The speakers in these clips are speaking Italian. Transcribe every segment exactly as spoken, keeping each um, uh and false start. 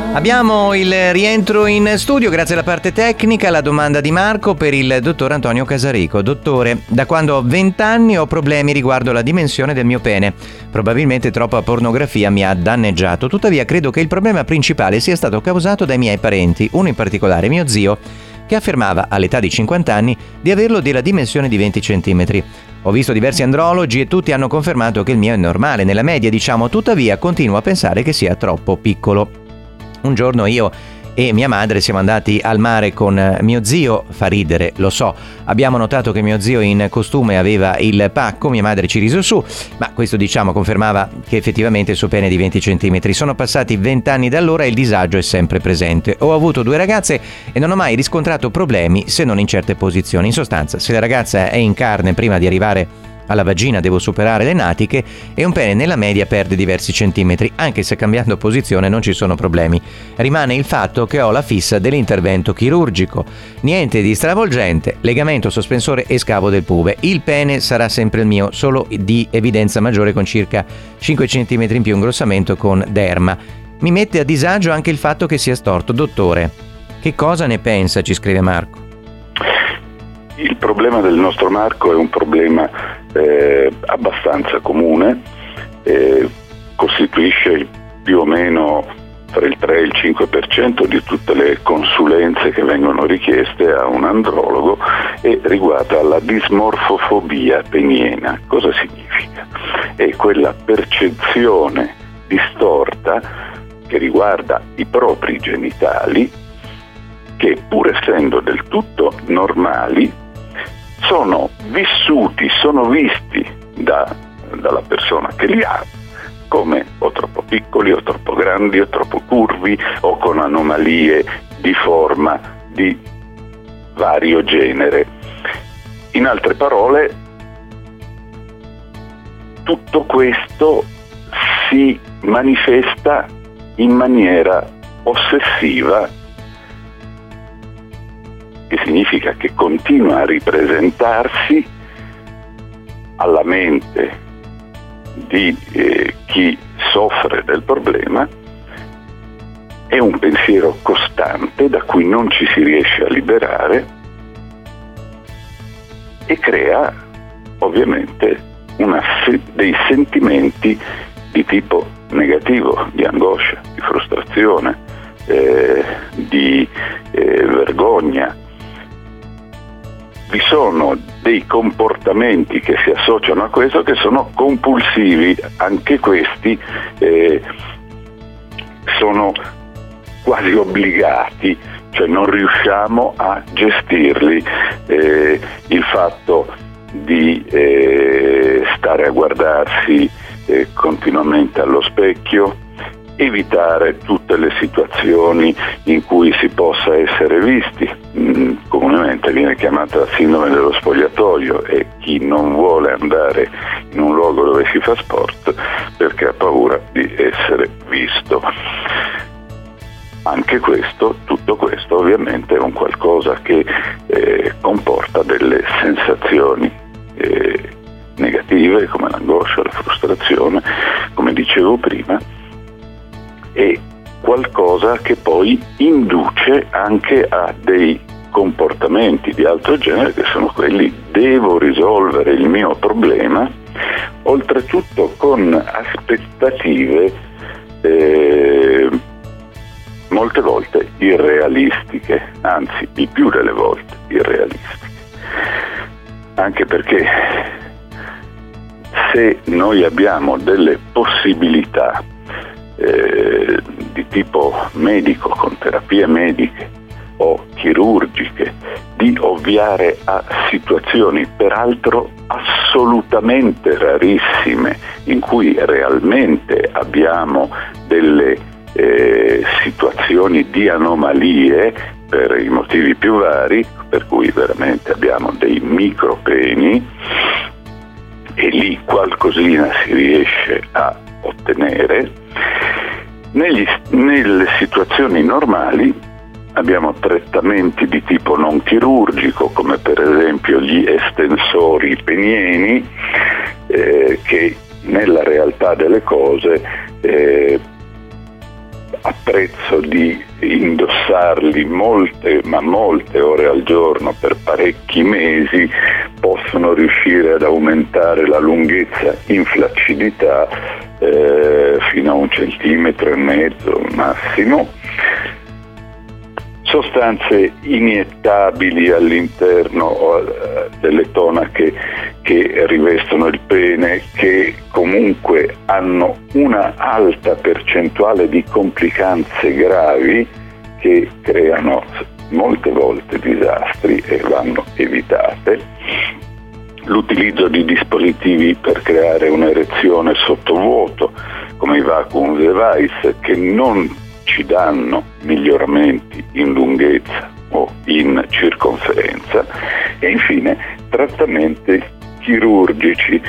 Abbiamo il rientro in studio grazie alla parte tecnica. La domanda di Marco per il dottor Antonio Casarico. Dottore, da quando ho venti anni ho problemi riguardo la dimensione del mio pene. Probabilmente troppa pornografia mi ha danneggiato. Tuttavia credo che il problema principale sia stato causato dai miei parenti, uno in particolare mio zio, che affermava all'età di cinquanta anni di averlo della dimensione di venti centimetri. Ho visto diversi andrologi e tutti hanno confermato che il mio è normale, nella media diciamo, tuttavia continuo a pensare che sia troppo piccolo. Un giorno io e mia madre siamo andati al mare con mio zio, fa ridere, lo so, abbiamo notato che mio zio in costume aveva il pacco, mia madre ci rise su, ma questo diciamo confermava che effettivamente il suo pene è di venti centimetri. Sono passati venti anni da allora e il disagio è sempre presente. Ho avuto due ragazze e non ho mai riscontrato problemi se non in certe posizioni. In sostanza, se la ragazza è in carne prima di arrivare alla vagina devo superare le natiche e un pene nella media perde diversi centimetri, anche se cambiando posizione non ci sono problemi. Rimane il fatto che ho la fissa dell'intervento chirurgico. Niente di stravolgente, legamento, sospensore e scavo del pube. Il pene sarà sempre il mio, solo di evidenza maggiore con circa cinque centimetri in più ingrossamento con derma. Mi mette a disagio anche il fatto che sia storto. Dottore, che cosa ne pensa? Ci scrive Marco. Il problema del nostro Marco è un problema eh, abbastanza comune, eh, costituisce più o meno tra il tre e il cinque per cento di tutte le consulenze che vengono richieste a un andrologo e riguarda la dismorfofobia peniena. Cosa significa? È quella percezione distorta che riguarda i propri genitali che, pur essendo del tutto normali, sono vissuti, sono visti da, dalla persona che li ha come o troppo piccoli o troppo grandi o troppo curvi o con anomalie di forma di vario genere. In altre parole, tutto questo si manifesta in maniera ossessiva, che significa che continua a ripresentarsi alla mente di eh, chi soffre del problema. È un pensiero costante da cui non ci si riesce a liberare e crea ovviamente una, dei sentimenti di tipo negativo, di angoscia, di frustrazione, eh, di eh, vergogna. Vi sono dei comportamenti che si associano a questo che sono compulsivi, anche questi eh, sono quasi obbligati, cioè non riusciamo a gestirli. Eh, il fatto di eh, stare a guardarsi eh, continuamente allo specchio, evitare tutte le situazioni in cui si possa essere visti, mm, comunemente viene chiamata sindrome dello spogliatoio, e chi non vuole andare in un luogo dove si fa sport perché ha paura di essere visto. Anche questo, tutto questo ovviamente è un qualcosa che eh, comporta delle sensazioni eh, negative come l'angoscia, la frustrazione, come dicevo prima, è qualcosa che poi induce anche a dei comportamenti di altro genere, che sono quelli: devo risolvere il mio problema, oltretutto con aspettative eh, molte volte irrealistiche, anzi il più delle volte irrealistiche, anche perché se noi abbiamo delle possibilità Eh, di tipo medico, con terapie mediche o chirurgiche, di ovviare a situazioni peraltro assolutamente rarissime in cui realmente abbiamo delle eh, situazioni di anomalie per i motivi più vari, per cui veramente abbiamo dei micropeni e lì qualcosina si riesce a ottenere. Negli, nelle situazioni normali abbiamo trattamenti di tipo non chirurgico, come per esempio gli estensori penieni, eh, che nella realtà delle cose eh, prezzo di indossarli molte ma molte ore al giorno per parecchi mesi, possono riuscire ad aumentare la lunghezza in flaccidità eh, fino a un centimetro e mezzo massimo. Sostanze iniettabili all'interno eh, delle tonache che rivestono il pene, che comunque hanno una alta percentuale di complicanze gravi che creano molte volte disastri e vanno evitate. L'utilizzo di dispositivi per creare un'erezione sottovuoto, come i vacuum device, che non ci danno miglioramenti in lunghezza o in circonferenza, e infine trattamenti chirurgici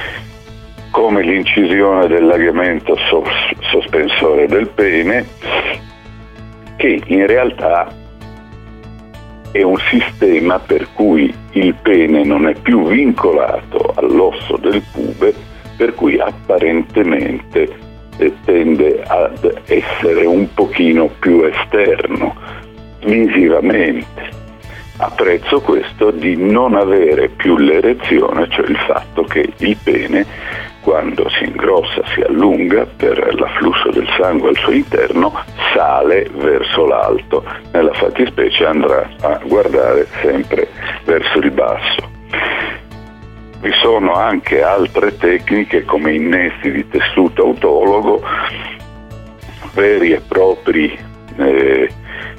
come l'incisione del legamento sos- sospensore del pene, che in realtà è un sistema per cui il pene non è più vincolato all'osso del pube, per cui apparentemente tende ad essere un pochino più esterno visivamente, a prezzo questo di non avere più l'erezione, cioè il fatto che il pene, quando si ingrossa, si allunga per l'afflusso del sangue al suo interno, sale verso l'alto, nella fattispecie andrà a guardare sempre verso il basso. Vi sono anche altre tecniche come innesti di tessuto autologo, veri e propri eh,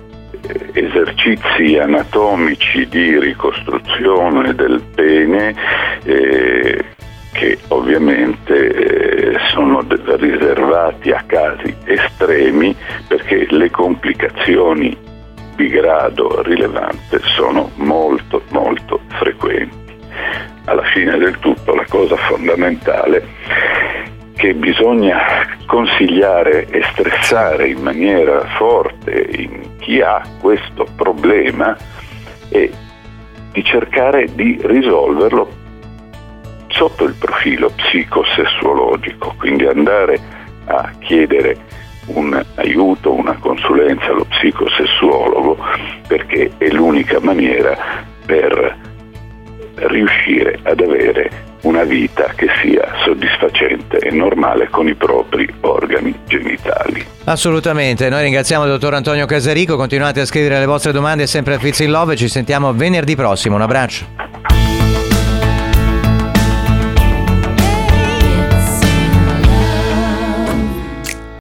esercizi anatomici di ricostruzione del pene eh, che ovviamente eh, sono de- riservati a casi estremi, perché le complicazioni di grado rilevante sono molto molto frequenti. Alla fine del tutto la cosa fondamentale che bisogna consigliare e stressare in maniera forte in chi ha questo problema è di cercare di risolverlo sotto il profilo psicosessuologico, quindi andare a chiedere un aiuto, una consulenza allo psicosessuologo, perché è l'unica maniera per riuscire ad avere una vita che sia soddisfacente e normale con i propri organi genitali. Assolutamente, noi ringraziamo il dottor Antonio Casarico, continuate a scrivere le vostre domande sempre a Fits in Love e ci sentiamo venerdì prossimo, un abbraccio.